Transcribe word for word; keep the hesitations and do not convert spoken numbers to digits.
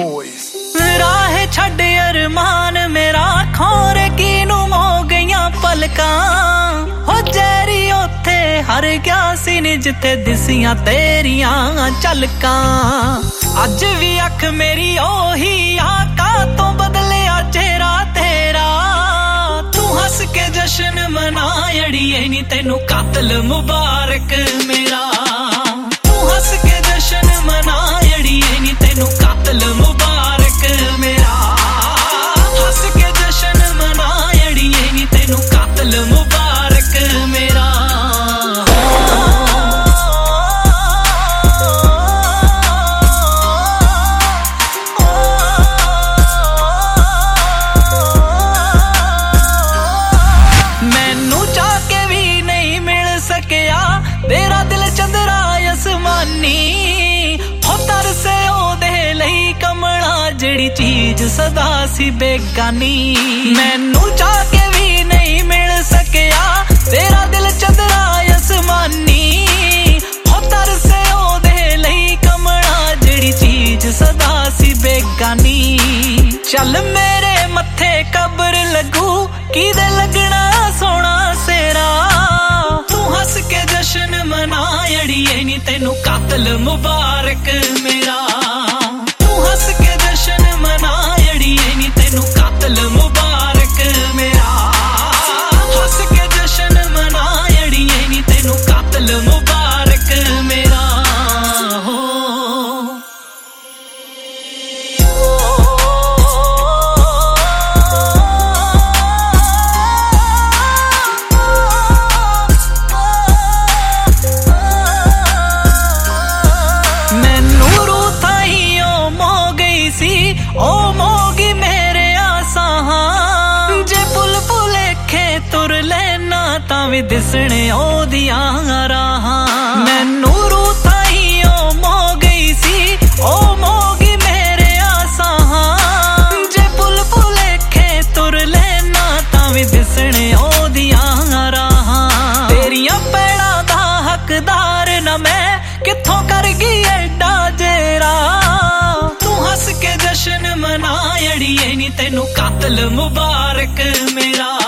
boys. राह छड़ अरमान मेरा खोरे किनू मो गईयां पलकां हो जैरी ओथे हर गया सी नी जिथे दिसियां तेरियां झलकां अज भी अख मेरी ओही आका तो बदलिया चेहरा तेरा तू हस के जश्न मना अड़िए नी तेनू कातल मुबारक मेरा तू हस के जश्न मना अड़िए नी तेनू कातल मुबारक मेरा हस के जश्न मना अड़िए नी तेनू कातल मुबारक मेरा मैनू चाह के भी नहीं मिल सकिया तेरा दिल चंद्रा आसमानी हो तरसे ओदे लई कमला जेड़ी चीज सदा सी बेगानी मैनू चाह के भी नहीं मिल सकिया तेरा दिल चंद्रा आसमानी हो तरसे ओदे लई कमला जेड़ी चीज सदा सी बेगानी चल मेरे मत्थे कब्र लगू किदे लगना सोना सेरा तू हस के जश्न मना अड़िए नी तेनू कातल मुबारक मेरा तू हस के जश्न मना अड़िए नी तेनू कातल मुबारक मेरा हस के जश्न मना अड़िए नी तेनू कातल मुबारक मेरा हो ओ मोगी मेरे आसा जे पुल भुलेखे तुर लेना तां भी दिसने ओदियां राहां मैनू रूह थाई ओ मो गई सी ओ मोगी मेरे आसा जे पुल भुलेखे तुर लेना तां भी दिसने ओदियां राहां तेरियां पैड़ा दा हकदार न मैं कित्थों कर गई एडा जेरा हस के जश्न मना अड़िए नी तेनू कातल मुबारक मेरा